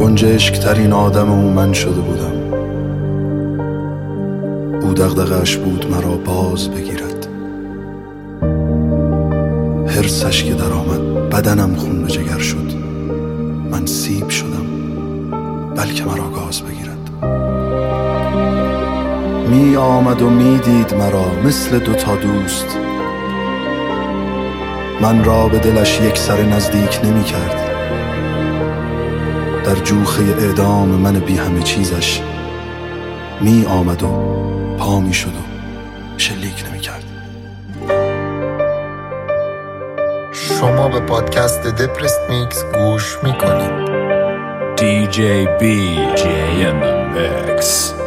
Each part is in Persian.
گنجشک ترین آدم او من شده بودم. او دغدغه‌اش بود مرا باز بگیرد. حرصش که در آمد بدنم خون به جگر شد. من سیب شدم بلکه مرا گاز بگیرد. می آمد و می دید مرا مثل دوتا دوست. من را به دلش یک سر نزدیک نمی کرد. در جوخه اعدام من بی همه چیزش می آمد و پا می شد و شلیک نمی کرد. شما به پادکست دپرست میکس گوش می کنید. DJ BJ in the mix.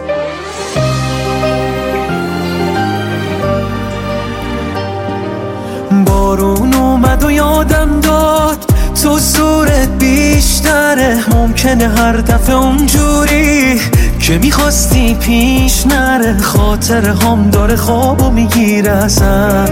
بارون اومد و یادم داد تو زورت بیشتره. ممکنه هر دفعه اونجوری که میخواستی پیش نره. خاطر هم داره خوابو میگیره ازم.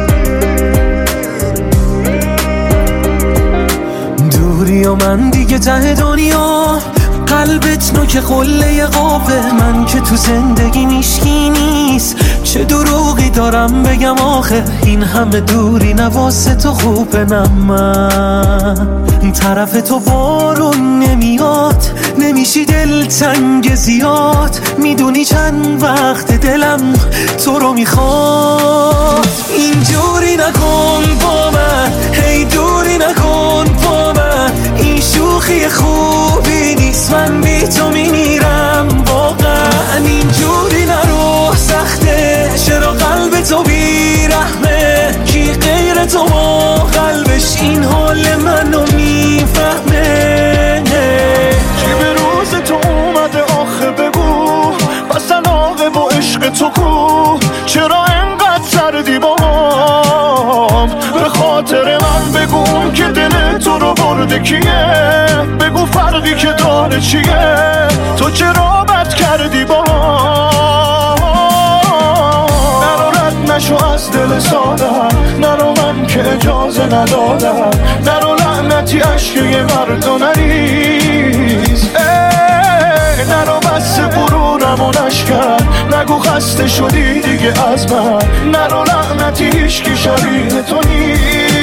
دوری و من دیگه ته دنیا. قلبت نوک قله قابه. من که تو زندگی میشکی نیست. چه دروغی دارم بگم آخه. این همه دوری نواسه تو خوبه. نه من طرف تو بارون نمیاد. نمیشی دلتنگ زیاد. میدونی چند وقت دلم تو رو میخواد. اینجوری نکن با من. هی دوری نکن با من. این شوخی خوبی نیست. من بی تو میمیرم واقعا. اینجوری نرو سخته. چرا قلب تو بیرحمه. کی غیر تو با قلبش این حال منو میفهمه. کی به روز تو اومده آخه بگو. پس علاقه با عشق تو کو. چرا انقدر سردی با هم. به خاطر من بگو که دل تو رو برده کیه. بگو فرقی که داره چیه. تو چرا بد کردی با هم. نرو رد نشو از دل سادم. نرو من که اجازه ندادم. نرو لعنتی عشق یه مردو نریز. نرو بس غرورم و نشکن. نگو خسته شدی دیگه از من. نرو لعنتی هیچکی شبیه تو نیست.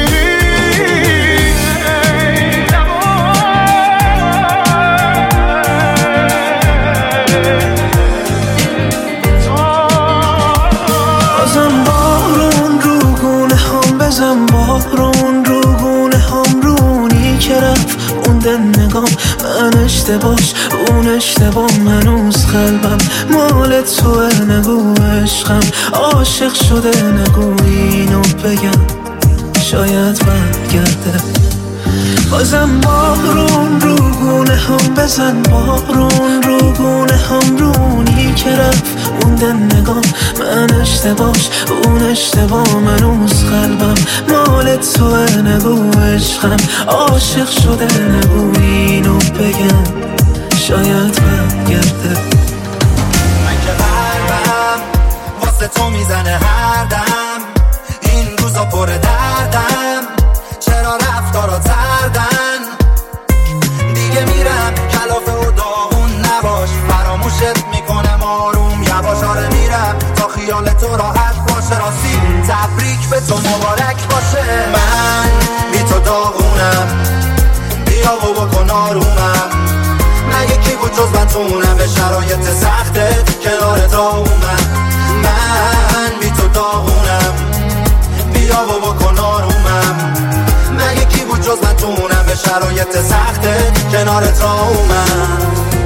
بازم بارون رو گونه هم بزن. بارون رو گونه هم رونی که رفت مونده نگام. من اشتباش اون اشتباه. منوز قلبم مال توه. نگو عشقم عاشق شده. نگو اینو بگم شاید برگرده. بازم بارون رو گونه هم بزن. بارون رو گونه هم رونی که رفت مونده نگام. من اشتباش اون اشتباه. منوز قلبم مال توه. نگو عشقم عاشق شده. نگو اینو بگم شاید برگرده. من که قلبم واسه تو میزنه هر دم. این روزا پر دردم. چرا رفتارا تردن. دیگه میرم کلافه و داغون نباش. فراموشت میکنم آروم یواش. آره میرم تا خیال تو راحت باشه. راستی تبریک به تو مبارک باشه. من بی تو داغونم. بیا و بکن آرومم. مگه کی بود جز من تونم به شرایط سختت کنارت آومم. من بی تو داغونم. بیا و بکن آرومم. مگه کی بود جز من تونم به شرایط سختت کنارت آومم.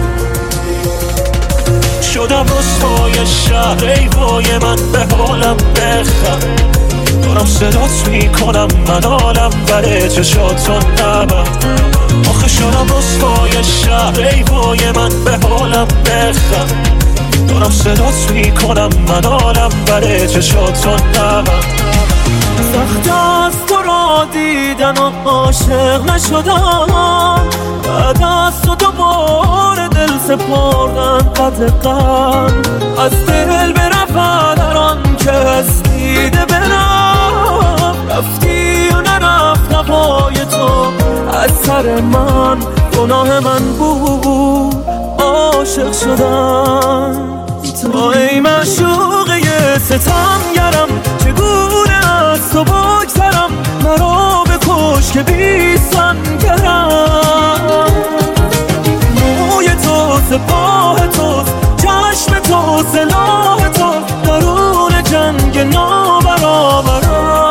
شدم رسوای شهر. ای وای من به حالم بخم. دارم صدات میکنم من حالم بره. چشاتو نبرد. آخه شدم رسوای شهر. ای وای من به حالم بخم. دارم صدات میکنم من حالم بره. چشاتو نبرد. سخت از تو را دیدن و عاشق نشدم. بعد از تو دوباره دل سپردن قدر غم. از دل برفت در آن که از دیده برم. رفتی و نرفت هوای تو. از سر من، گناه من بود عاشق شدم. ای معشوقه ستمگرم، چگونه از تو بگذرم، مرا بکش که بی سنگرم. موی تو سپاه توست، چشم تو سلاح تو، درون جنگ نابرابرم.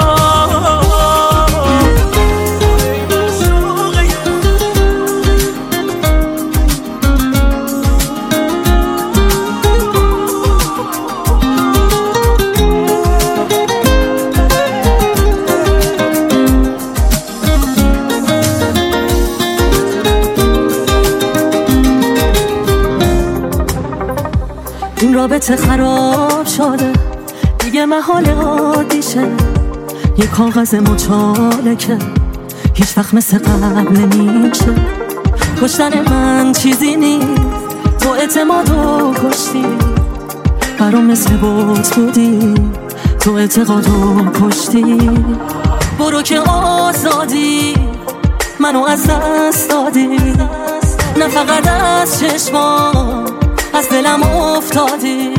این رابطه خراب شده دیگه، محال عادیشه. یه کاغذ مچاله که هیچ وقت مثل قبل نمیشه. کشتن من چیزی نیست، تو اعتمادو کشتی. برام مثل بوت بودی، تو اعتقادو کشتی. برو که آزادی، منو از دست دادی. نه فقط از چشمام، از دلم افتادی.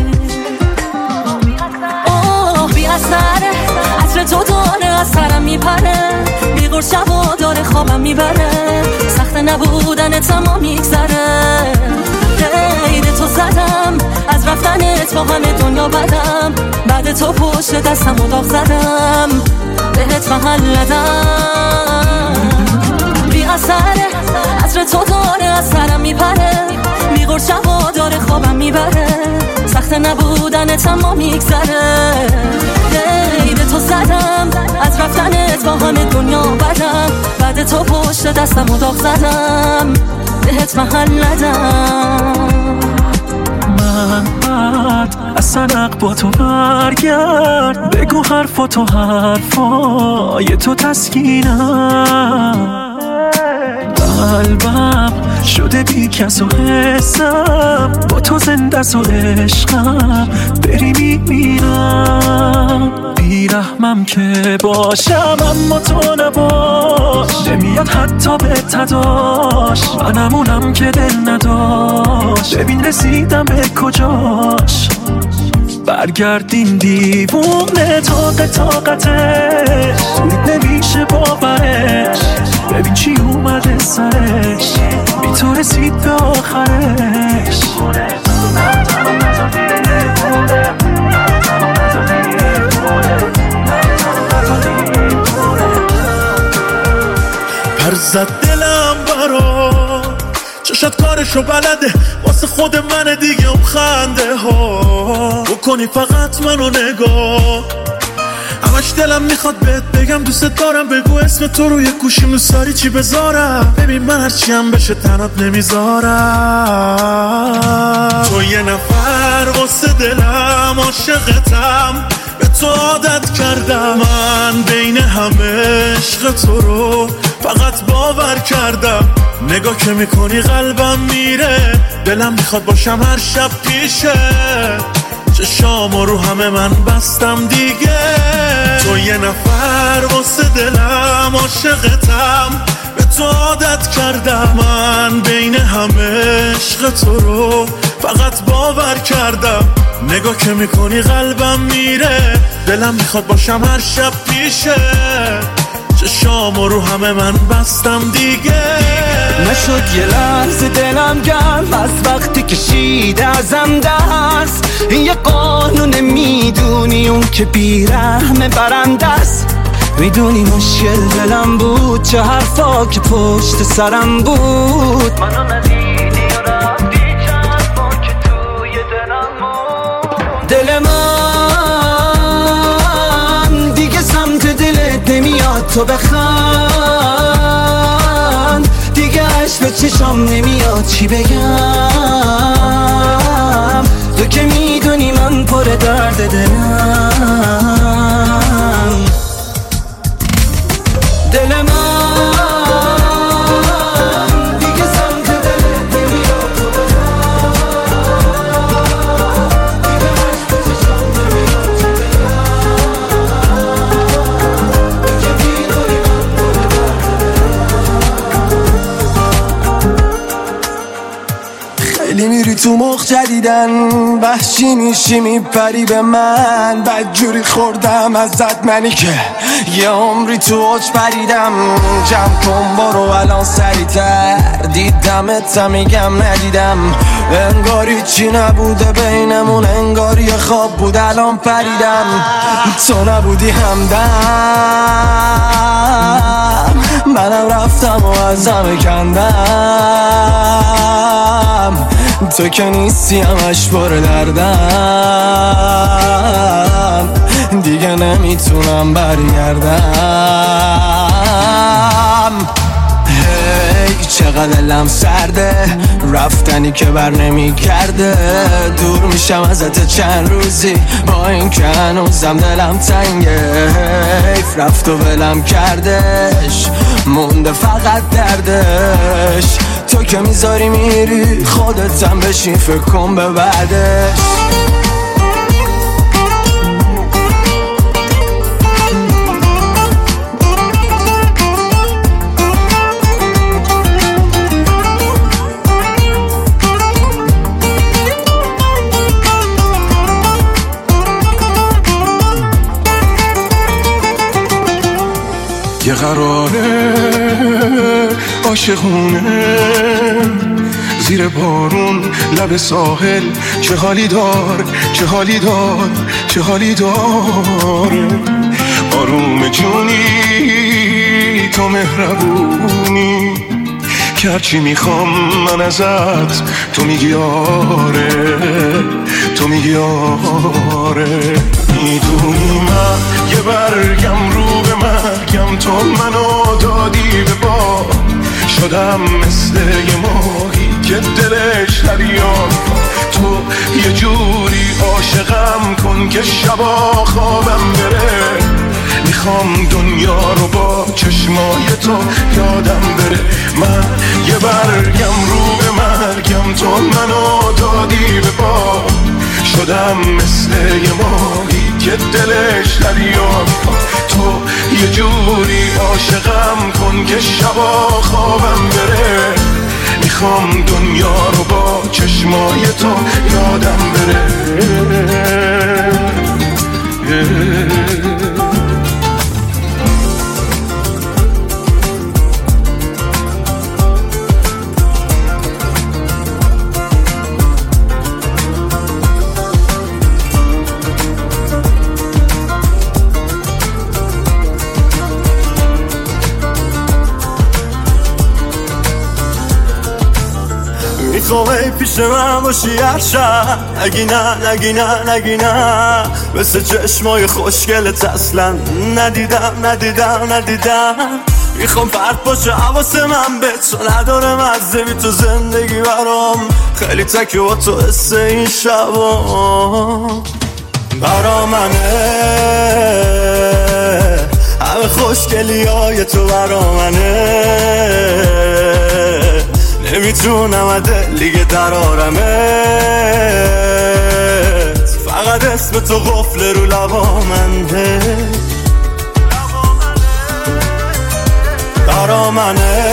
اوه بی اثره، عطر تو داره از سرم میپره. بیغور شبا داره خوابم میبره. سخت نبودن تمام میگذره. غیر تو زدم، از رفتنت با همه دنیا بدم. بعد تو پشت دستم و داغ زدم، بهت محلدم. بی اثره، عطر تو داره از سرم میپره. بیغور شبا داره خوابم میبره. سخت نبودن تمام میگذره. غیر تو زدم، از رفتنت با همه دنیا بدم. بعد تو پشت دستم و داغ زدم، بهت محلدم. محمد از سنق با تو برگرد، بگو حرفاتو حرفای تو تسکینم. قلبم شده بی کس و حسم، با تو زنده س و عشقم بری میبینم. بیرحمم که باشم اما تو نباش، نمیاد حتی به تداش. منمونم که دل نداشت، ببین رسیدم به کجاش. برگردیم دیوونه طاقتش، سود نمیشه باورش. ببین چی اومده سرش، بی تو رسید به آخرش. پر زد دلم برا چشات کارشو بلده، واسه خود من دیگه اون خنده ها. بکنی فقط منو نگاه، همش دلم میخواد بهت بگم دوست دارم. بگو اسم تو روی گوشیم، دوست داری چی بذارم. ببین من هرچی هم بشه تنات نمیذارم. تو یه نفر واسه دلم، عاشقتم، به تو عادت کردم. من بین همه عشق تو رو فقط باور کردم. نگاه که میکنی قلبم میره، دلم میخواد باشم هر شب پیشه. چشامو رو همه من بستم دیگه. تو یه نفر واسه دلم، عاشقتم، به تو عادت کردم. من بین همه عشق تو رو فقط باور کردم. نگاه که میکنی قلبم میره، دلم میخواد باشم هر شب پیشه. چشامو رو همه من بستم دیگه. نشد یه لحظه دلم گرم از وقتی کشیده ازم دست. این یه قانون، میدونی اون که بیرحمه برنده است. میدونی مشکل دلم بود، چه حرفا که پشت سرم بود. منو ندیدی و رفتی، چه حرفا که توی دلم بود. دل من دیگه سمت دلت نمیاد، تو بخند دیگه. عشق به چشام نمیاد، چی بگم. تو که میدونی من پر درد دلم. دل من دیگه سمت دلت نمیاد، تو بخند دیگه. عشق به چشام نمیاد، چی بگم. تو که میدونی من پر درد دلم. میری تو مخ جدیدن، وحشی میشی میپری به من، بدجوری خوردم ازت منی که یه عمری تو اوج پریدم. جمع کن برو الان سریعتر، دیدمت میگم ندیدم، انگاری چی نبوده بینمون، انگاری خواب بود الان پریدم. تو نبودی همدم، منم رفتم و ازم کندم، تو که نیستی همش پر دردم، دیگه نمیتونم برگردم. هی چقدر دلم سرده، رفتنی که بر نمی کرده، دور میشم ازت چند روزی با این که هنوزم دلم تنگه. حیف رفت و ولم کردش، مونده فقط دردش، تو که میذاری میری خودتم بشین فکر کن به بعدش. یه قراره عاشقونه زیر بارون لب ساحل، چه حالی دار چه حالی دار چه حالی داره. آروم جونی تو مهربونی که هرچی میخوام من ازت تو میگی آره، تو میگی آره. میدونی من یه برگم رو به مرگم، تو منو دادی به باد، شدم مثل یه ماهی که دلش دریا. تو یه جوری عاشقم کن که شبا خوابم بره، میخوام دنیا رو با چشمای تو یادم بره. من یه برگم رو به مرگم، تو منو دادی به باد، شدم مثل یه ماهی که دلش دریا. تو یه جوری عاشقم کن که شبا خوابم بره، میخوام دنیا رو با چشمای تو یادم بره. میخوای پیش من باشی هر شب، نگی نه نگی نه نگی نه، مثل چشمای خوشگلت اصلا ندیدم. میخوام فرد باشه حواس من به تو نداره، مزه بی تو زندگی برام خیلی تکه با تو حس این شبا برا منه، همه خوشگلی های تو برا منه، نمیتونم دلیگه درارمت، فقط اسم تو قفل رو لبا منه، برا منه،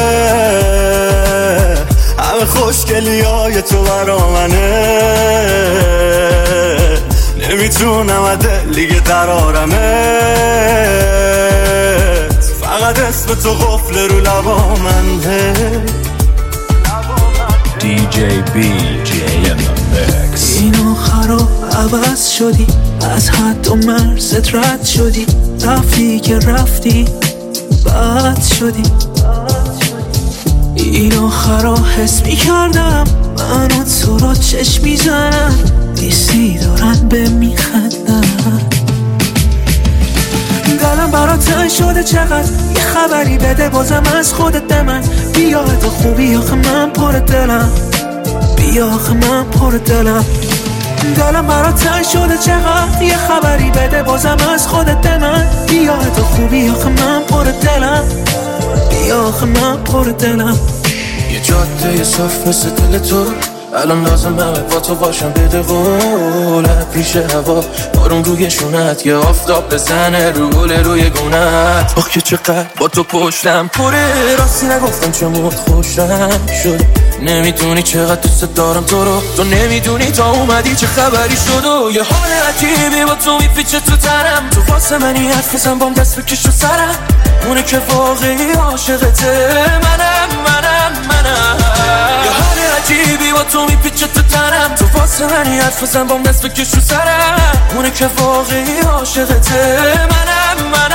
همه خوشگلی های تو برا منه، نمیتونم دلیگه درارمت، فقط اسم تو قفل رو لبا منه. DJ BJ in the mix. این آخرا عوض شدی، از حد و مرزت رد شدی، رفتی که رفتی بد شدی. این آخرا حس میکردم من و تو را چشم میزنم، نیستی دارن به میخندم، دلم برات تنگ شده چقدر، یه خبری بده بازم از خودت به من، بیا تو خوبی آخه من پر دلم، بیا آخه من پر دلم، دلم برات تنگ شده چقدر، یه خبری بده بازم از خودت به من، بیا تو خوبی آخه من پر دلم، بیا آخه من پر دلم. یه جاده صاف مثل دل تو، الان لازمه با تو باشم بده قولت پیش هوا بارون روی شونت یه آفتاب بزنه روی گونت آخ که چقدر با تو پشتم پره راستی نگفتم چه موت خوشم شد نمیدونی چقدر دوست دارم تو رو تو نمیدونی تا اومدی چه خبری شد و یه حال عجیبی با تو میپیچه تو تنم تو واسه منی حرف بزن بام دست بکش رو سرم اونه که واقعی عاشقته منم یه حال عجیبی با تو میپیچه تو تنم تو واسه منی حرف بزن بام دست بکش رو سرم اونه که واقعی عاشقته منم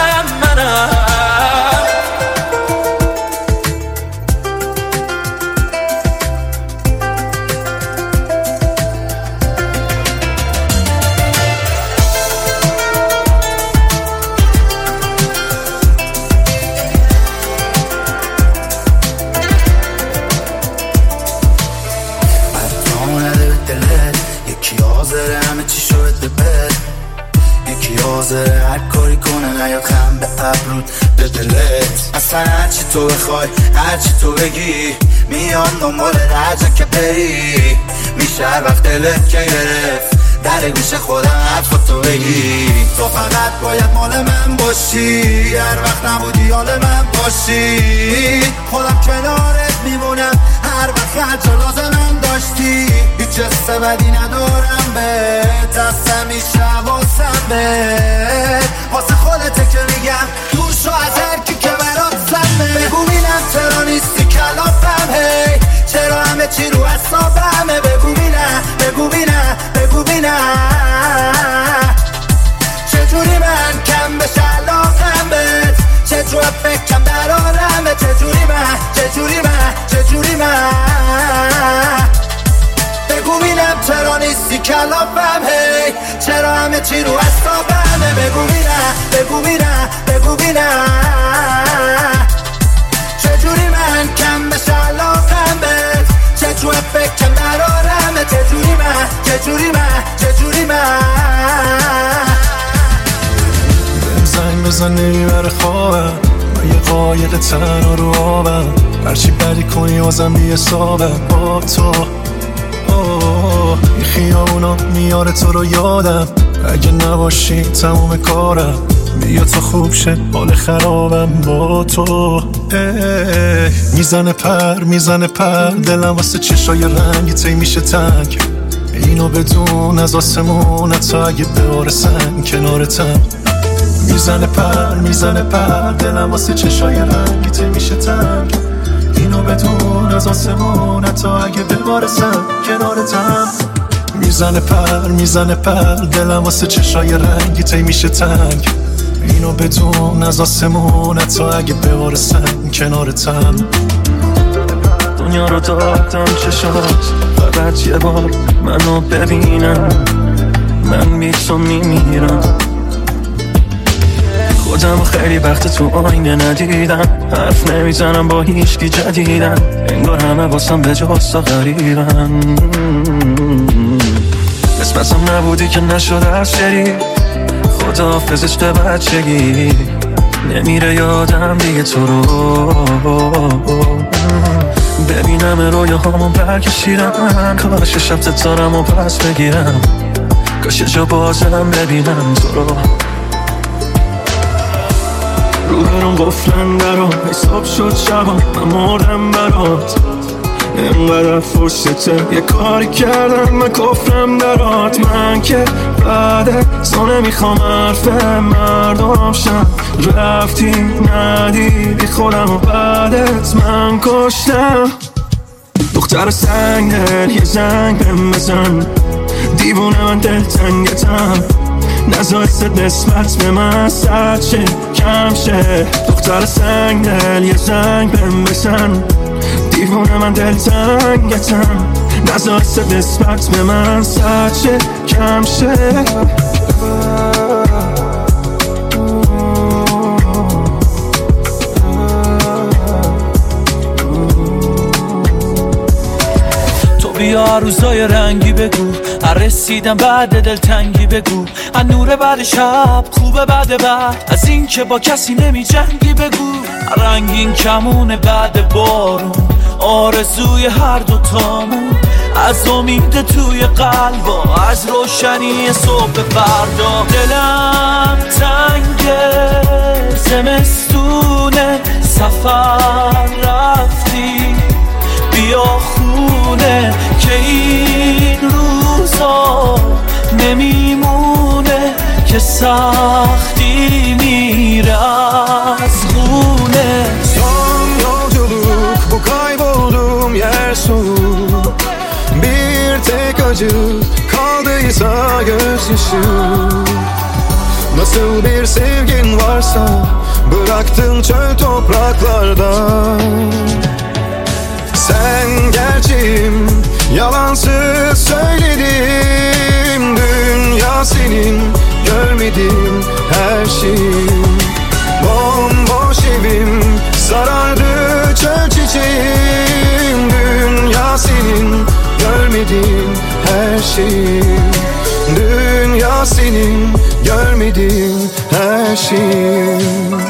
هر کاری کنه نیاد خم به ابرود به دلت اصلا هرچی تو بخوای هرچی تو بگی میان دنبال درجا که بری میشه هر وقت دلت که گرفت در گوش خودم حرفاتو بگی تو فقط باید مال من باشی هر وقت نبودی حال من باشی خودم کنارت میمونم هر وقت هر جا لازمم داشتی هیچ حس بدی ندارم به دستم میشه واسم به واسه خودته که میگم دوشو از هر کی که برات زمه بگو بینم چرا نیستی کلافم هی چرا همه چی رو حسابمه بگو بینم چجوری من کم بشه علاقم بهت چجوری فکرم در عالمه چجوری من بگو بینم چرا نیستی کلافم هی چرا همه چی رو حسابمه بگو بینم چجوری من کم بشه علاقم بهت چجوری فکرم در عالمه چجوری من زنگ بزن نمیبره خوابم من یه قایق تنها رو آبم هرچی بدی کنی بازم بی حسابم با تو این خیابونا میاره تو رو یادم اگه نباشی تموم کارم بیا تا خوب شه حال خرابم با تو میزنه پر دلم واسه چشای رنگی تی میشه تنگ اینو بدون از آسمون تا اگه بباره سنگ کنارتم میزنه پر دلم واسه چشای رنگی تی میشه تنگ اینو بدون از آسمون تا اگه بباره سنگ کنارتم میزنه پر دلم واسه چشای رنگی تی میشه تنگ اینو بدون از آسمون تا اگه بباره سنگ کنارتم دنیا رو دادم چشات فقط یه بار منو ببینم من بیتو میمیرم خودم خیلی وقت تو آینه ندیدم حرف نمیزنم با هیچکی جدیدم انگار همه واسم به جز تا غریبن قسمتم نبودی که نشد از شری خداحافظ عشق بچگی نمیره یادم دیگه تو رو ببینم رویاهامون برکشیدم کاش شب ستارم و پس بگیرم کاش جا بازم ببینم تو رو روبرون قفلن درام حساب شد شبام من مردم برات اینقدر فرصته یه کاری کردم من کفرم درات من که بعد تو نمیخوام حرف مردم شم رفتی ندیدی خودم و بعدت من کشتم دختر سنگ دل یه زنگ بهم بزن دیوونه من دلتنگتم نزا حست نسبت به من سرد شه کم شه دختر سنگ دل یه زنگ بهم بزن دیوونه من دلتنگتم نزا حست نسبت به من سرد شه کم شه بیا روزای رنگی بگو رسیدم بعد دلتنگی بگو از نور بعد شب خوبه بعد از این که با کسی نمی جنگی بگو رنگین کمونه بعد بارون آرزوی هر دوتامون از امید توی قلبا، از روشنی صبح فردا. دلم تنگه زمستونه، سفر رفتی بیا خونه که این روزا نمیمونه، که سختی میره az خونه. Son yolculuk bu kaybolduğum yer soğuk, bir tek acı kaldıysa gözyaşı. Nasıl bir sevgin varsa bıraktın çöl topraklarda. Sen gerçeğim, yalansız söyledim. Dünya senin, görmedim her şeyim. Bomboş evim, sarardı çöl çiçeğim. Dünya senin, görmedim her şeyim. Dünya senin, görmedim her şeyim.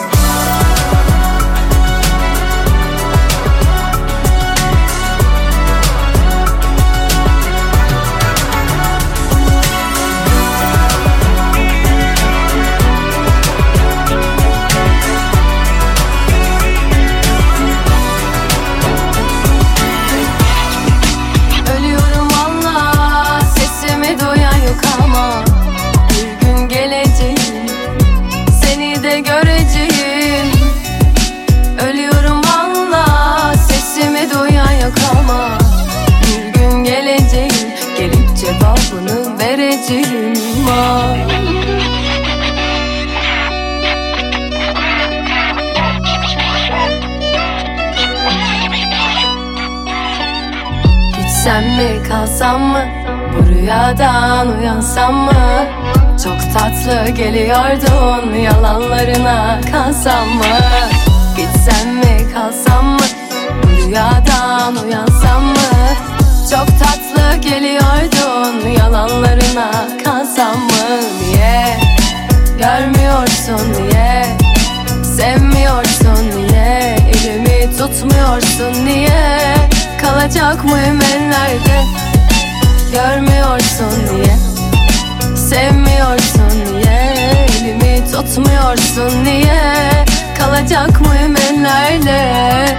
Gitsem mi kalsam mı, bu rüyadan uyansam mı? Çok tatlı geliyordun, yalanlarına kalsam mı? Gitsem mi kalsam mı, bu rüyadan uyansam mı? Çok tatlı geliyordun, yalanlarına kalsam mı? Niye görmüyorsun, niye sevmiyorsun, niye elimi tutmuyorsun, niye kalacak mıyım ellerde? Görmüyorsun niye, sevmiyorsun niye elimi tutmuyorsun, niye kalacak mıyım ellerde?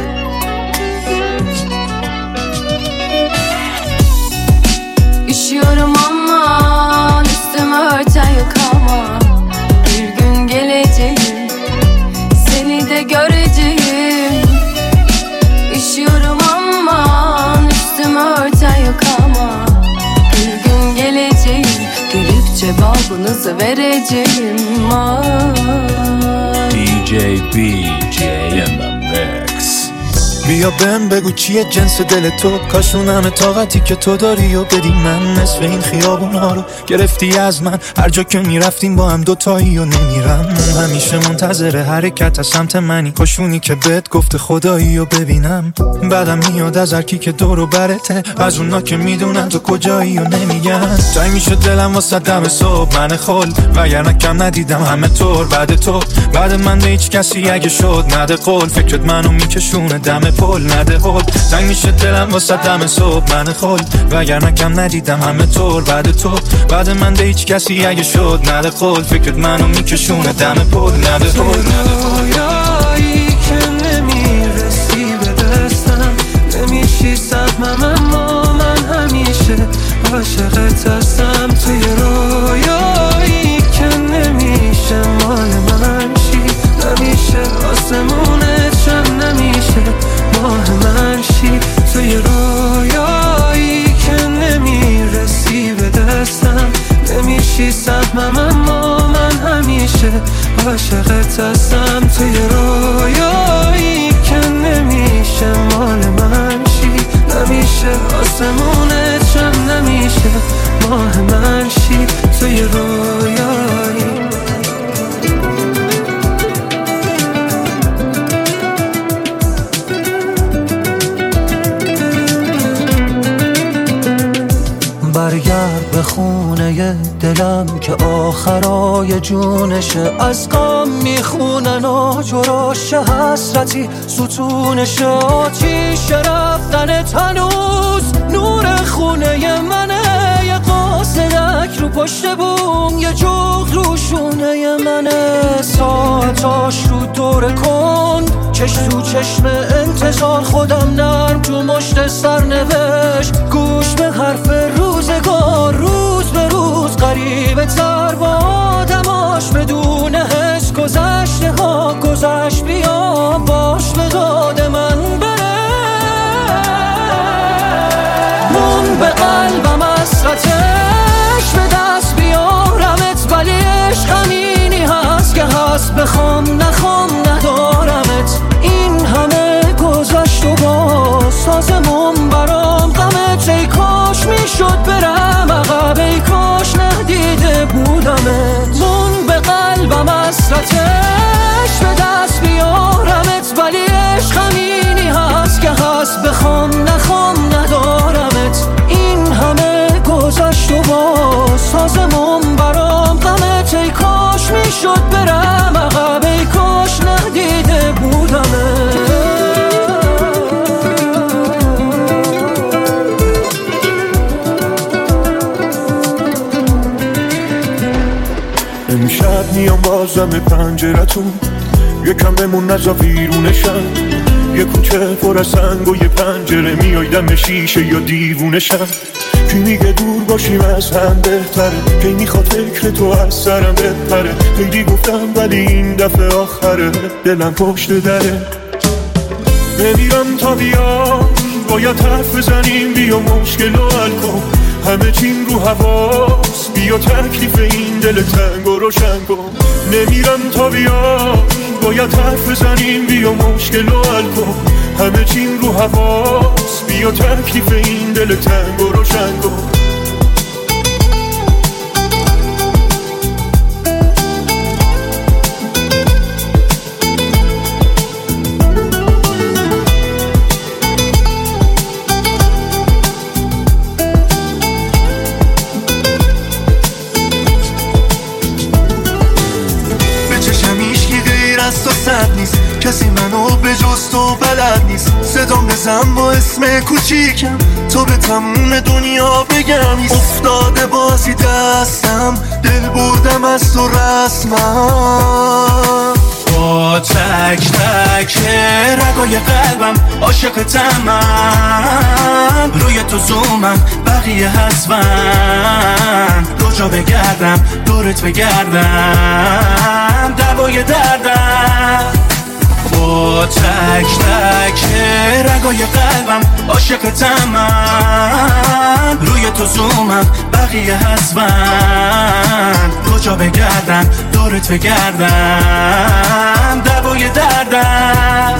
Üşüyorum ama üstümü örten yok ama bir gün geleceğim, seni de göreceğim. Üşüyorum ama üstümü örten yok ama bir gün geleceğim, gelip cevabınızı vereceğim. DJ BJ in the mix. بیا بهم بگو چیه جنس دل تو، کاشون همه طاقتی که تو داری و بدی من. نصف این خیابونا رو گرفتی از من، هر جا که میرفتیم با هم دوتایی و نمیرم. همیشه منتظر حرکت از سمت منی، کاشونی که بهت گفته خدایی و ببینم. بعدم میاد از هر کی که دور و برته، از اونا که میدونن تو کجایی و نمیگن. تای میشد دلم واسه دم صبح من خل، وگرنه کم ندیدم همه طور بعد تو. بعد من به هیچ کسی اگه شد نده قول، فکرت منو میکشونه دم پل نده هول. تنگ میشه دلم واسه دم صبح من خل، وگرنه کم ندیدم همه طور بعد تو. بعد من به هیچ کسی اگه شد نده قول، فکرت منو میکشونه دم پل نده هول. رویایی که نمیرسی به دستم، نمیشی سهمم اما من همیشه عاشقت هستم. توی رویایی که نمیشه مال من شی، نمیشه آسمونت شم، نمیشه ماه من شی. توی رویایی که نمیرسی به دستم، نمیشی سهمم اما من همیشه عاشقت هستم. توی رویایی که نمیشه مال من شی، نمیشه آسمونت شم، نمیشه ماه من شی. توی رویایی برگرد به خونه دلم که آخرای جونشه، از غم میخونه ناجراشه، حسرتی ستونشه. آتیش رفتن هنوز نور خونه منه، یه قاصدک رو پشت بوم، یه جغد رو شونه منه. ساعتاش رو دور کن، چش تو چشم انتظار، خودم نرم تو مشت سرنوشت، گوش به حرف روزگار. روز به روز غریبه تر با آدماش، بدون حس گذشته ها گذشت. بیا باش به داد من بره، مون به قلبم حسرتش، به دست بیارمت ولی عشق همینی هست که هست، بخوام نخوام ندارمت. این همه گذشت و باز سازمون برام غمت، ای کاش میشد برم عقب، ای کاش ندیده بودمت. مون به قلبم حسرتش، به دست بیارمت ولی عشق همینی هست که هست، بخوام نخوام ندارمت. این همه گذشت و باز سازمون برام غمت، ای کاش میشد برم عقب، ای کاش ندیده بودمت. امشب میام بازم پنجرتون، یکم بمون نزا ویرونشم، یه کوچه پر از سنگ و یه پنجره، میای دم شیشه یا دیوونشم. کی میگه دور باشیم از هم بهتره، کی میخواد فکر تو از سرم بپره. خیلی گفتم ولی این دفعه آخره، دلم پشت دره. نمیرم تا بیای، باید حرف بزنیم، بیا مشکل رو حل کن. همه چیم رو حواس، بیا تکلیف این دل تنگ و روشن کن. نمیرم تا بیای، باید حرف بزنیم، بیا مشکل رو حل کن. همه چیم رو حواس، بیا تکلیف این دل تنگ و روشن کن. کسی منو به جز تو بلد نیست، صدام بزن با اسم کوچیکم، تو به تموم دنیا بگم نیست. افتاده بازی دستم، دل بردم از تو رسمم. با تک تک رگای قلبم عاشقتم من، روی تو زومم بقیه حذفن، کجا بگردم دورت بگردم، دوای دردم. با تک تک رگای قلبم عاشقتم من، روی تو زومم بقیه حذفن، کجا بگردم دورت بگردم، دوای دردم.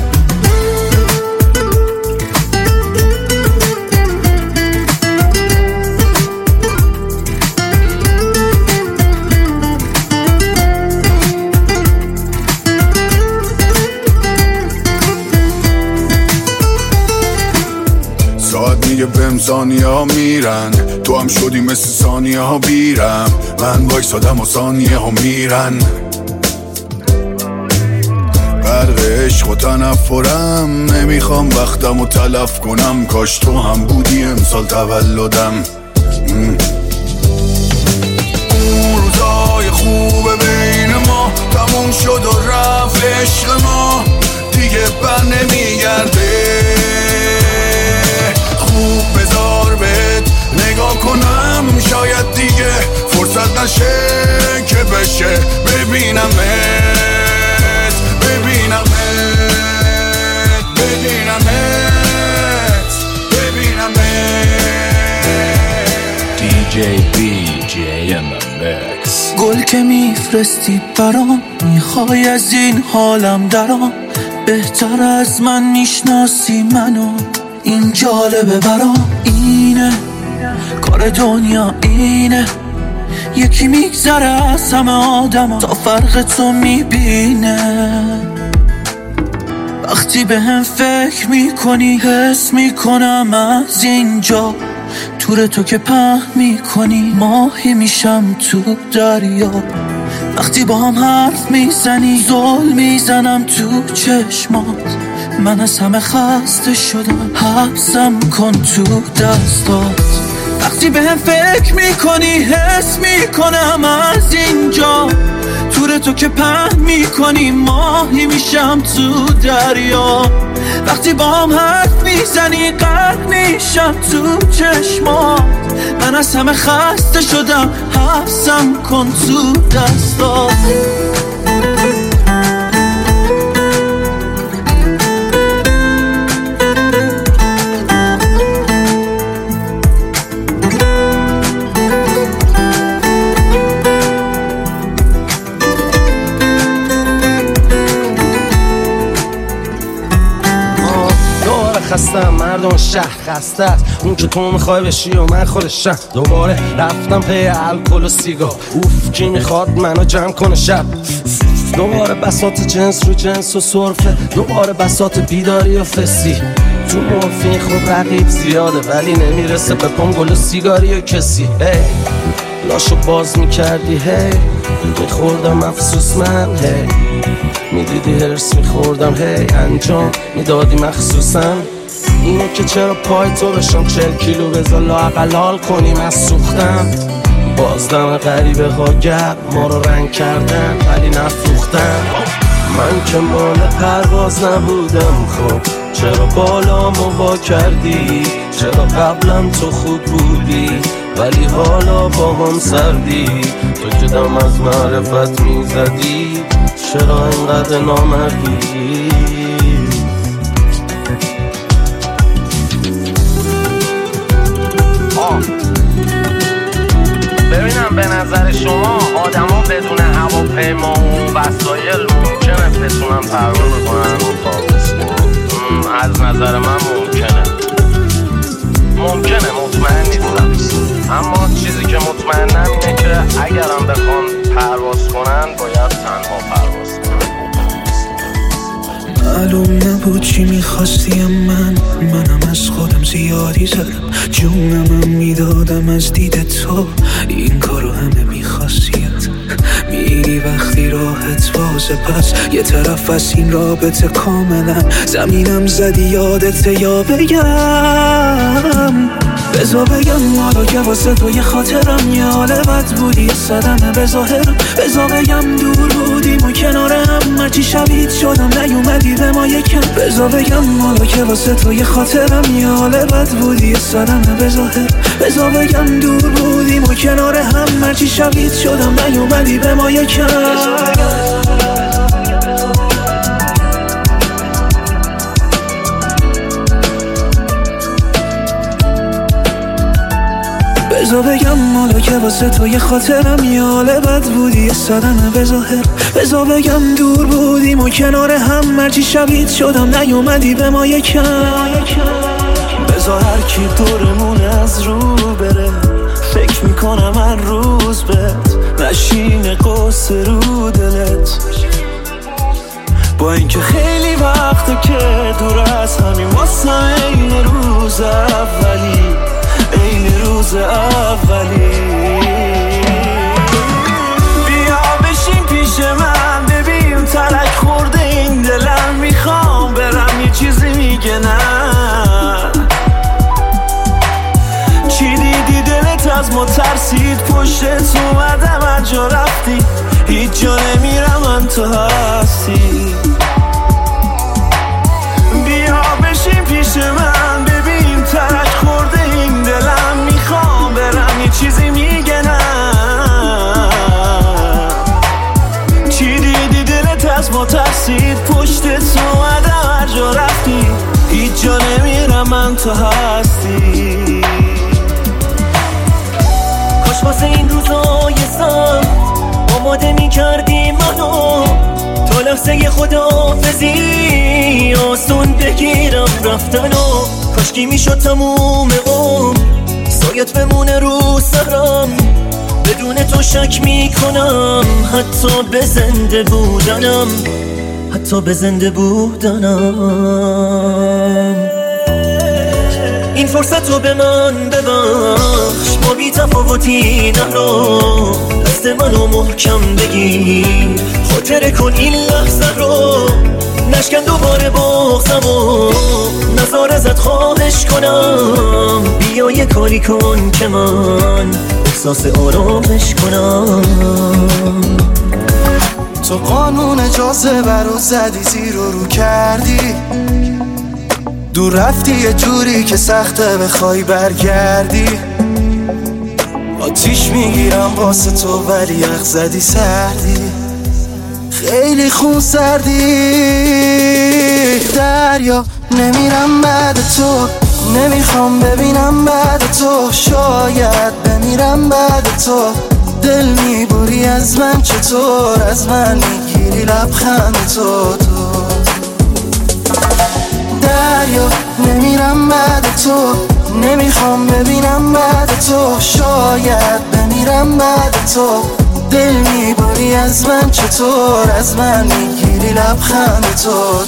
ساعت میگه بهم ثانیه ها میرن، تو هم شدی مثل ثانیه ها بیرم. من وایسادم و ثانیه ها میرن، غرق عشق و تنفرم، نمیخوام وقتم و تلف کنم. کاش تو هم بودی امسال تولدم. اون روزای خوبه بین ما تموم شد و رفت عشق ما، دیگه بر نمیگرده. خوب بذار بهت نگاه کنم، شاید دیگه فرصت نشه که بشه ببینمت، ببینمت، ببینمت، ببینمت. DJ BJ in the mix. گل که میفرستی برام، میخوای از این حالم درام، بهتر از من میشناسی منو، این جالبه برام. اینه کار دنیا، اینه یکی میگذره از همه آدم تا فرق تو میبینه. وقتی به هم فکر میکنی حس میکنم از اینجا، تور تو که پهن میکنی ماهی میشم تو دریا. وقتی با هم حرف میزنی زل میزنم تو چشمات، من از همه خسته شدم، حبسم کن تو دستات. وقتی به هم فکر میکنی حس میکنم از اینجا، تور تو که پهن میکنی ماهی میشم تو دریا. وقتی با هم حرف میزنی غرق میشم تو چشمات. من از همه خسته شدم، حبسم کن تو دستات. خستم مردم شهر خسته است، اون که تو میخوای بشی و من خودشم. دوباره رفتم پی الکل و سیگار، اوف کی میخواد منو جمع کنه شب. دوباره بساط جنس رو جنس و سرفه، دوباره بساط بیداری و فسی. تو مورفین خود رقیب زیاده ولی نمیرسه به پام گل و سیگاری و کسی. لاشو باز میکردی هی میخوردم افسوس من، هی میدیدی هرس میخوردم، هی انجام میدادی مخصوصا. اینه که چرا پای تو بشم 40 کیلو بذار لااقل حال کنیم از سوختم. بازدم غریبه ها گرد ما رو رنگ کردن ولی نفروختن. من که مال پرواز نبودم، خب چرا بالامو وا کردی؟ چرا قبلا تو خوب بودی ولی حالا با هم سردی؟ تو که دم از معرفت میزدی چرا اینقدر نامردی؟ ببینم به نظر شما آدم ها بدون هواپیما و وسایل ممکنه بتونن پرواز کنن؟ از نظر من ممکنه، مطمئن نیستم. اما چیزی که مطمئنم اینه که اگرم بخوان پرواز کنن باید تنها پرواز کنن. معلوم نبود چی میخواستی منم از خودم زیادی زدم، جونمم میدادم از دید تو، این کارو همه میخواستید. میری وقتی راحت بازه پس یه طرف از این رابطه کاملا زمینم زدی یادت یا بگم بزا بگم حالا که واسه تو یه خاطرم یه حال بد بودی صدمه بظاهرم بزا بگم دور بودیم و کنار هم مرچی شبیه شدم نیومدی به ما یکم بزا بگم حالا که واسه تو یه خاطرم یه حال بد بودی صدمه بظاهرم بزا بگم دور بودیم و کنار هم مرچی شبیه شدم نیومدی به ما یکم بزا بگم حالا که واسه تو یه خاطرم یه حال بد بودی صدمه بظاهر بزا بگم دور بودیم و کنار هم مرچی شبیه شدم نیومدی به ما یکم بزا هر کی دورمون از رو بره فکر میکنم هر روز بهت نشین قصه رو دلت با اینکه خیلی وقته که دور از همین واسه این روز اولی این روز اولی بیا بشین پیش من ببین ترک خورده این دلم میخوام برم یه چیزی میگه نه چی دیدی دلت از ما ترسید پشتت اومدم از جا رفتی هیچ جا نمیرم من تو هستی بیا بشین پیش من ببین ترک خورده این دلم میخوام برم یه چیزی میگه نه چی دیدی دلت از ما ترسید پشتت اومدم هر جا رفتی هیچ جا نمیرم من تو هستی کاش واسه این روزای سخت آماده میکردی منو تا لحظه خداحافظی آسون بگیرم رفتنو کاشکی میشد تموم سایت بمونه رو سرم بدون تو شک میکنم حتی به زنده بودنم حتی به زنده بودنم این فرصت رو به من ببخش ما بی تفاوتی نرو دست منو محکم بگیر خاطره کن این لحظه رو نشکن دوباره بغضمو نظاره زد خواهش کنم بیا یه کاری کن که من احساس آرامش کنم تو قانون جاذبه رو زدی زیر و رو کردی دور رفتی یه جوری که سخته بخوای برگردی آتیش میگیرم واسه تو ولی یخ زدی سردی خیلی خون سردی دریا نمیرم بعد تو نمیخوام ببینم بعد تو شاید بمیرم بعد تو دل میبری از من چطور از من میگیری لبخند تو دریا نمیرم بعد تو نمیخوام ببینم بعد تو شاید بمیرم بعد تو دل میبری از من چطور از من میگیری لبخند تو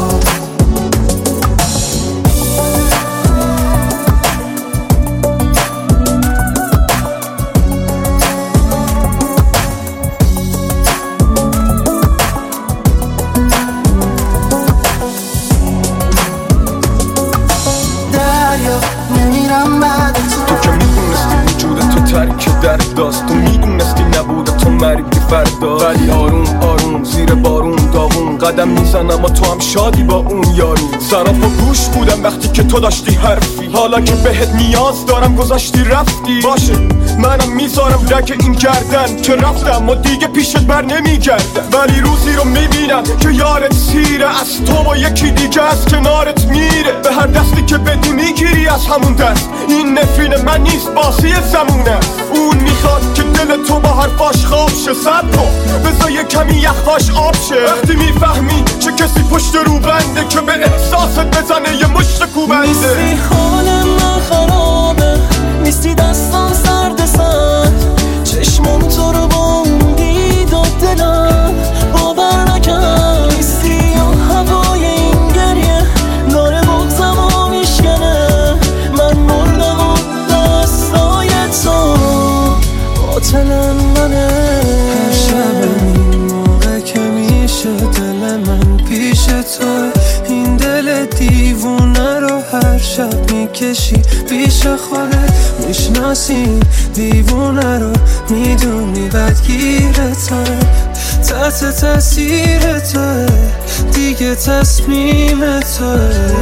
درد داست تو میدونستی نبوده تو مریضی فردا ولی آروم آروم زیر بارون داغون قدم میزنم و تو هم شادی با اون یارو سراپا گوش بودم وقتی که تو داشتی حرفی حالا که بهت نیاز دارم گذاشتی رفتی باشه منم میذارم رگ این گردن که رفتم و دیگه پیشت بر نمیگردم ولی روزی رو میبینم که یارت سیره از تو با یکی دیگه از کنارت میره به هر دستی که بدی میگیری از همون دست این نفرین من نیست بازی زمونه اون میخواد که دل تو با حرفاش خواب شه صد کن بذار یه کمی یخاش آب شه وقتی میفهمی چه کسی پشت رو بنده که به احساست بزنه یه مشت کوبنده نیستی حال من خرابه نیستی دستم سرد سرد چشمم تو رو با اون دید و دلم باور نکرد نیستی و هوای این گریه داره بغزم و میشکنه من مردم و دستای تو قاتلم منه هر شب این موقع که میشه دل من پیش تو این دل دیوونه رو هر شب میکشی پیش خودت میشناسی دیوونه رو میدونی بدگیر تو تحت تاثیر تو دیگه تصمیم تو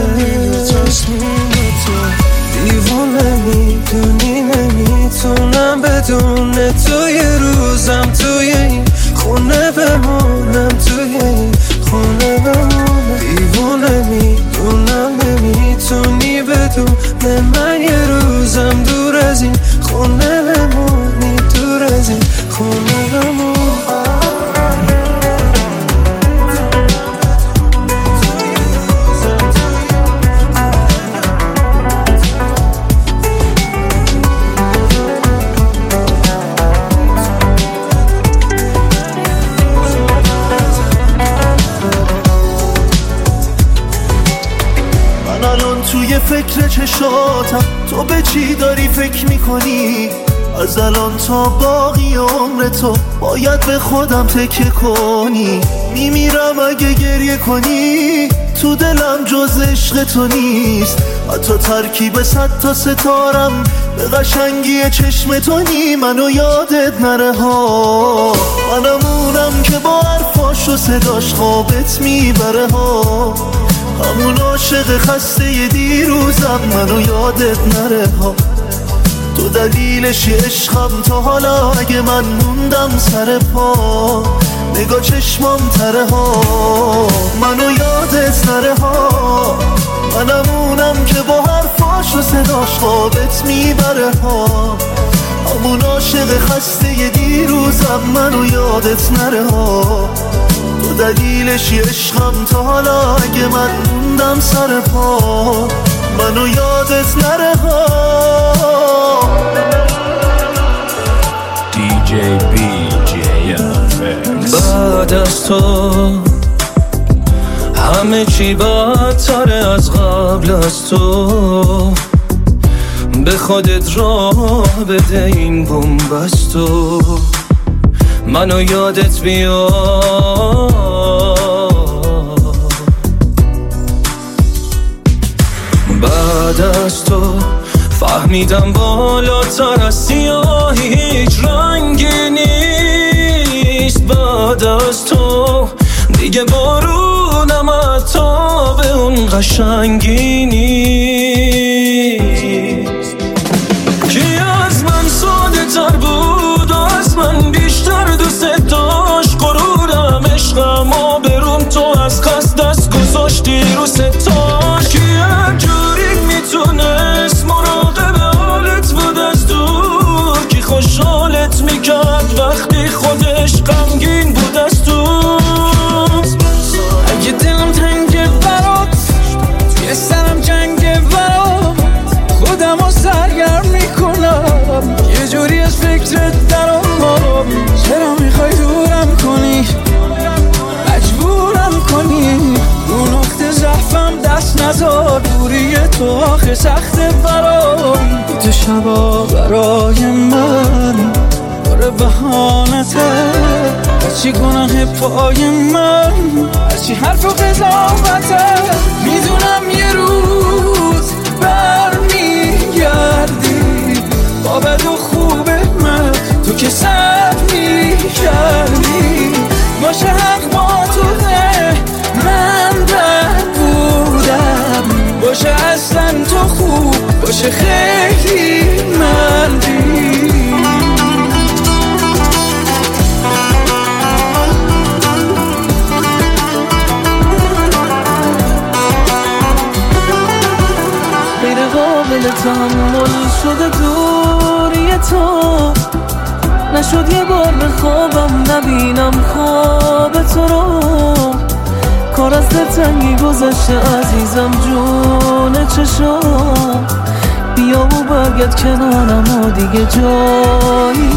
دیوونه میدونی نمیتونم بدون تو یه روزم توی این خونه بمونم توی این خونه بمونم دیوونه میدونم نمیتونی بدون من یه روزم دور از این خونه بمونی دور از این خونه بمونم توی فکر چشاتم تو به چی داری فکر میکنی از الان تا باقی عمر تو باید به خودم تکیه کنی میمیرم اگه گریه کنی تو دلم جز عشق تو نیست حتی ترکیب 100 تا ستارم به قشنگی چشم تو نی منو یادت نره ها منم اونم که با حرفاش و صداش خوابت میبره ها همون عاشق خسته دیروزم منو یادت نره ها تو دلیلشی عشقم تا حالا اگه من موندم سر پا نگاه چشمام تره ها منو یادت نره ها منم اونم که با حرفاش و صداش خوابت میبره ها همون عاشق خسته دیروزم منو یادت نره ها تو دلیلشی عشقم تا حالا اگه من موندم سر پا منو یادت نره ها DJ BJMX بعد از تو همه چی بدتره از قبل از تو به خودت راه بده این بومبستو منو یادت بیاد فهمیدم بالاتر از سیاهی هیچ رنگی نیست. بعد از تو دیگه بارونم عطا به اون قشنگی نیست. کی از من ساده تر بود و از من بیشتر دوست داشت؟ غرورم عشقم آبروم تو از قصد دست گذاشتی رو ستاش. کی هر جوری میتونست مراقب حالت بود از دور؟ کی خوشحالت میکرد وقتی خودش غمگین بود از تو؟ اگه دلم تنگه برات توی سرم جنگه برات خودمو سرگرم میکنم یه جوری از فکرت درام. چرا میخوای دورم کنی مجبورم کنی رو نقطه ضعفم دست نذار. دوری تو آخه سخته برام. تو شبا برای من باره بهانته هرچی گناه پای من هرچی حرف و قضاوته. میدونم یه روز برمیگردی با بد و خوب من تو که سر میکردی. باشه حق با توه من بد بودم باشه اصلا تو خوب باشه خیلی مردی. غیر قابل تحمل شده دوری تو. نشد یه بار به خوابم نبینم خواب تو رو. کار از دلتنگی گذشته عزیزم جون چشم. بیا و برگرد کنارم و دیگه جایی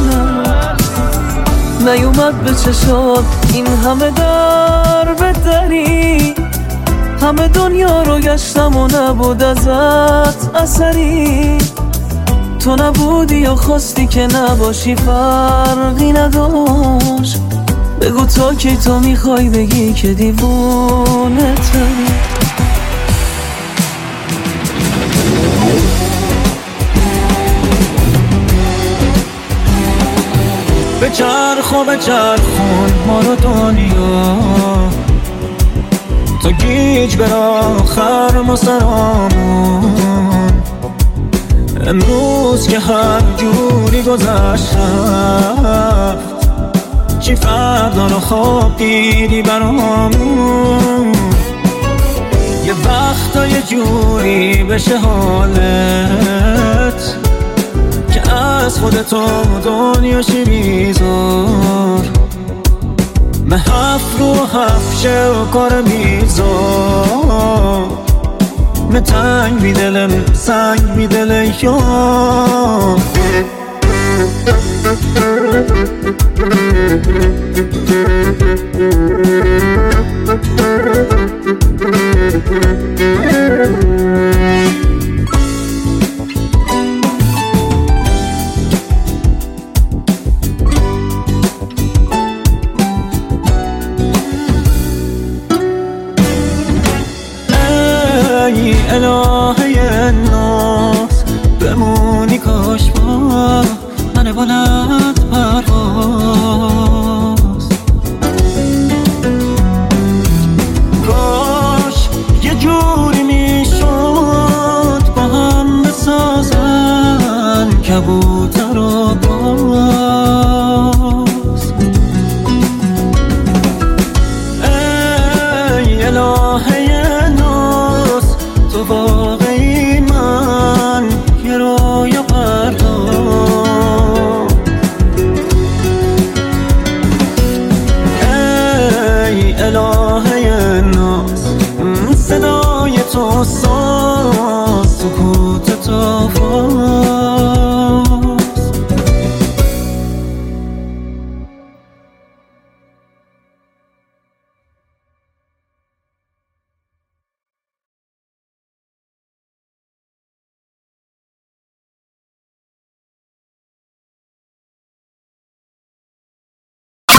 نیومد به چشات این همه در به دری. همه دنیا رو گشتم و نبود ازت اثری. تو نبودی یا خواستی که نباشی فرقی نداشت. بگو تا کی تو میخوای بگی که دیوونه تری. بچرخون ما رو دنیا تا گیج بر آخر ما سرامون. امروز که هر جوری گذشت چی فردا رو خواب دیدی برامون. یه وقتا یه جوری بشه حالت که از خودتو دنیاشی بیزار. محف رو حفشه و کار بیزار. متنگ بی دلم سنگ بی دل یار.